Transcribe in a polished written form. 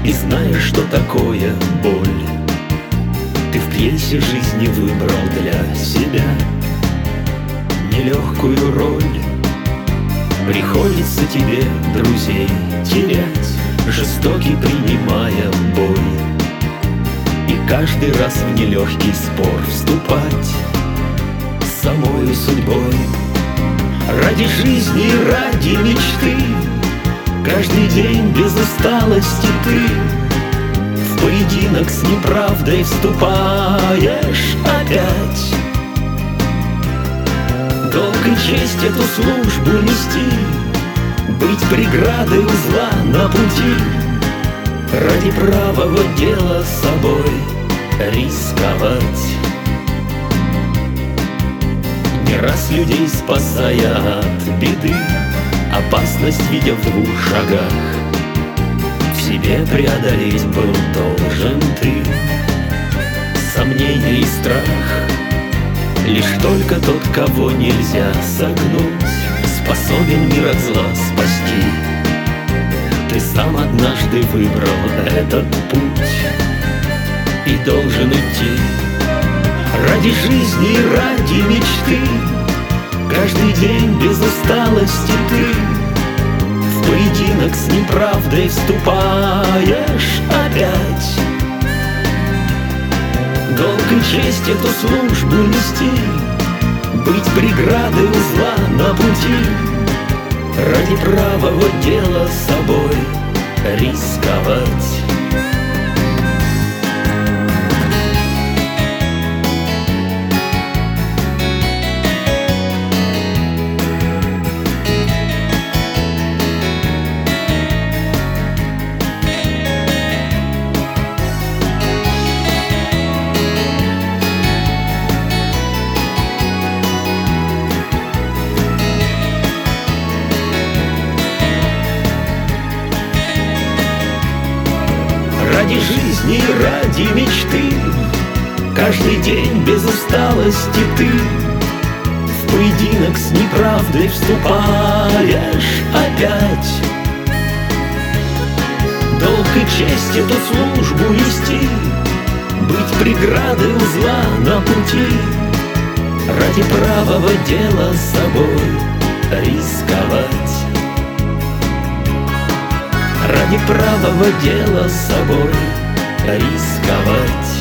и знаешь, что такое боль. Ты в пьесе жизни выбрал для себя нелегкую роль. Приходится тебе друзей терять, жестокий принимая бой, и каждый раз в нелегкий спор вступать с самою судьбой. Ради жизни и ради мечты каждый день без усталости ты в поединок с неправдой вступаешь опять. Долг и честь эту службу нести, быть преградой у зла на пути, ради правого дела с собой рисковать. Не раз людей спасая от беды, опасность видя в 2 шагах, в себе преодолеть был должен ты сомнение и страх. Лишь только тот, кого нельзя согнуть, способен мир от зла спасти. Ты сам однажды выбрал этот путь и должен идти. Ради жизни и ради мечты каждый день без усталости ты в поединок с неправдой вступаешь опять. Долг и честь эту службу нести, быть преградой у зла на пути, ради правого дела с собой рисковать. Ради жизни и ради мечты каждый день без усталости ты в поединок с неправдой вступаешь опять. Долг и честь эту службу нести, быть преградой у зла на пути, ради правого дела с собой рисковать. Ради правого дела с собой рисковать.